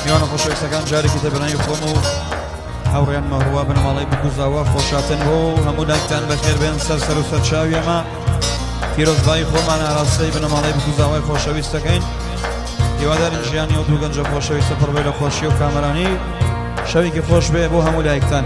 میوانە خۆشەویستەکان جارێکی تەبەنایی خۆم و هاوڕێیان مەهروە بنەماڵەی بگوزاوە خۆشاتن بۆ هەموو دایکتان بەخێر بێن سەر و سەرچاوی ئەمە پیرۆزبایی خۆمان ئاراستەی بنەماڵەی بگوزاوای خۆشەویستەکەین هیوادارین ژیانی ئەو دوو گەنجە خۆشەویستە پڕبێ لە خۆشی و کامەرانی شەوێکی خۆش بێ بۆ هەموو دایکتان.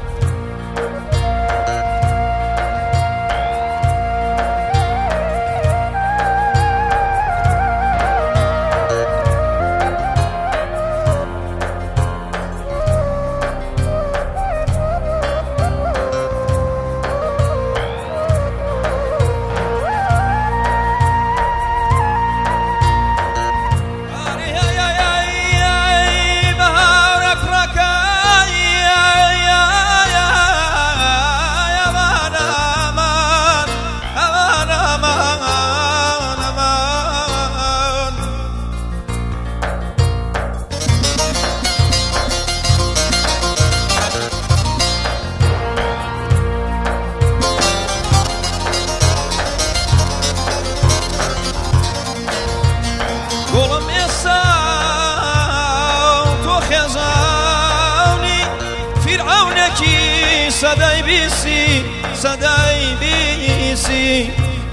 صدای بیسی صدای بیسی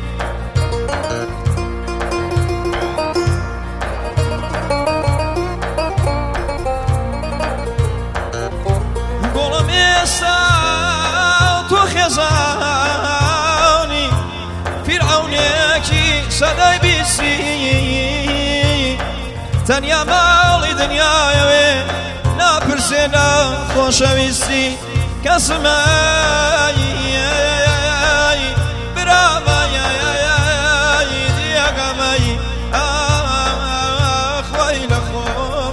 گلم ایسا تو خزانی فرعونکی صدای بیسی تنیا مالی دنیاوی نپرسینا خوشویستی كسماي براماي دياغماي اخوي لخوم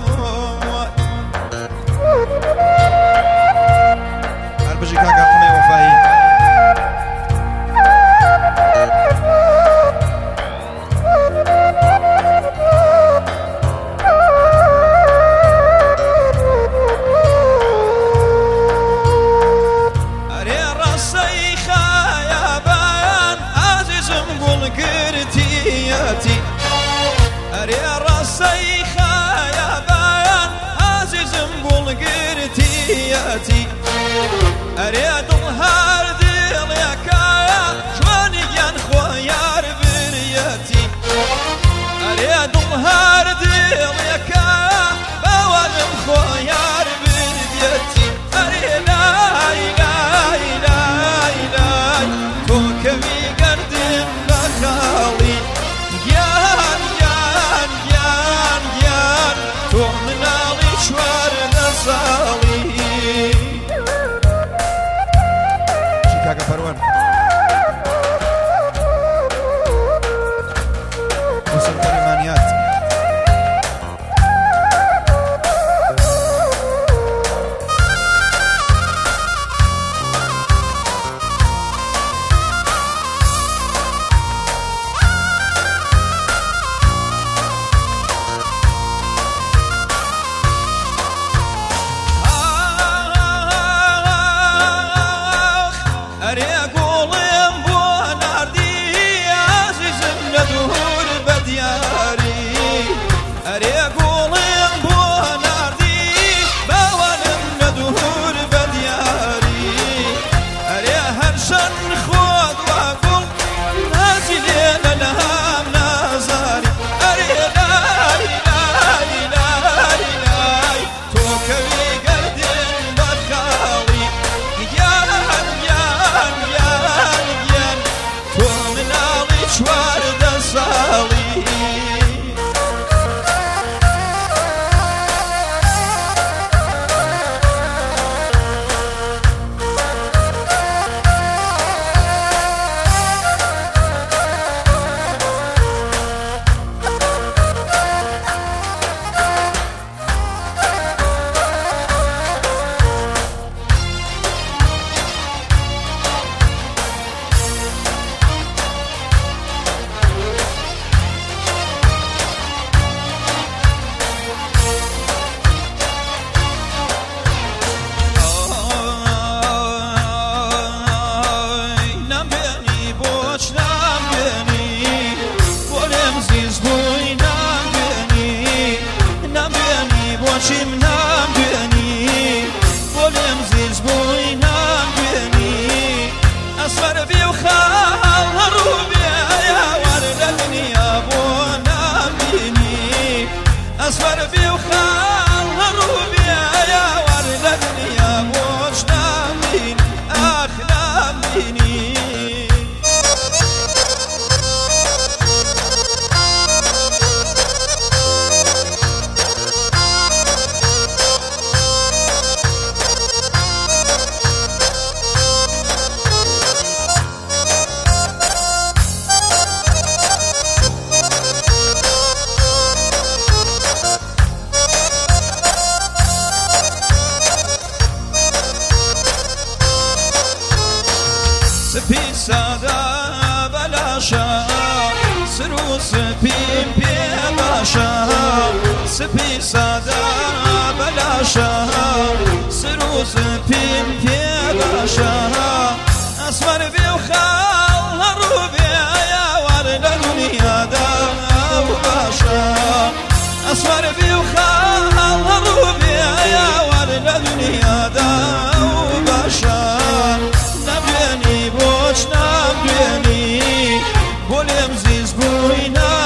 اربجي كاكا قمي وفاي أري راسي خيابان عزيزم قول قرتياتي أري ظهر ديل يا كايا شواني ين خويار برياتي أري ظهر ديل يا كايا بوالم خويار برياتي أري لاي لاي لاي لاي توكبي قردن بخالي كاكا فروان وصل كلمانيات أسفر بي وخال هروبي يا ورد الدنيا وش نامين أخلام ديني سپی سادا بلاشا سرو سپیم پی باشا سپی سادا بلاشا سرو سپیم پی باشا اسمر بی و خال هروبی یا ورد دنیا دا باشا اسمر بی و خال هروبی یا ورد دنیا دا باشا نبینی بوش نبینی بولم زیز بوی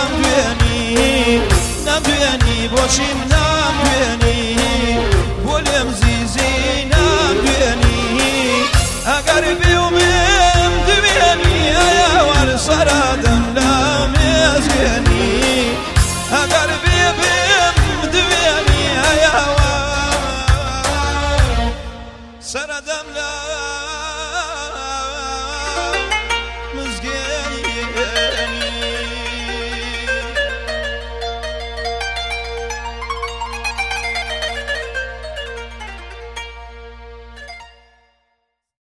نبینی بوشیم نبینی بولم زیزی نبینی اگر بیومم دوینی یا ور سرادم لمیزگنی اگر بیومم دوینی یا ور سرادم لمیزگنی